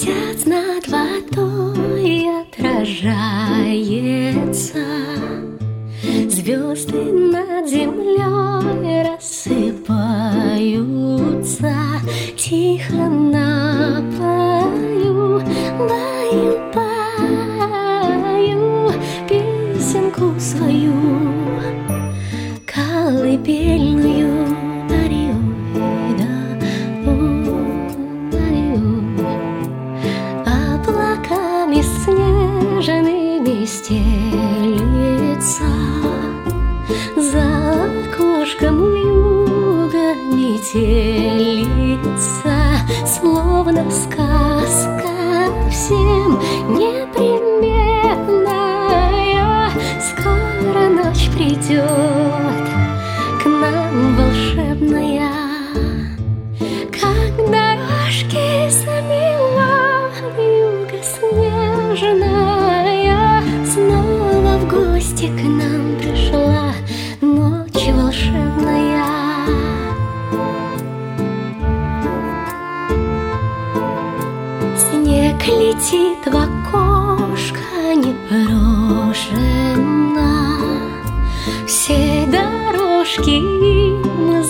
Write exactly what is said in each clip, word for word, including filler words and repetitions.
Месяц над водой отражается, звезды над землей рассыпаются. Тихо напою, баю, баю песенку свою, колыбельную. Снежными стелится, за окошком вьюга метелится, словно сказка всем непременная. Скоро ночь придет к нам волшебная, как дорожки замела вьюга снежная. Снова в гости к нам пришла ночь волшебная. Снег летит в окошко непрошено, все дорожки им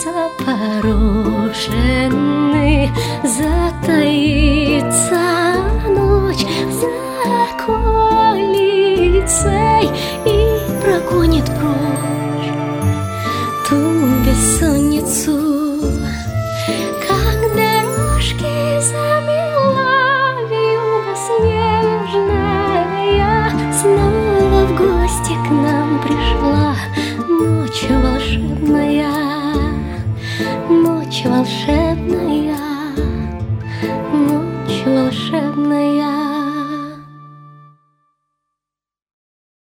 запорошены. Затаится ночь за околицей и прогонит прочь ту бессонницу. Как дорожки замела вьюга снежная, снова в гости к нам пришла ночь волшебная, ночь волшебная.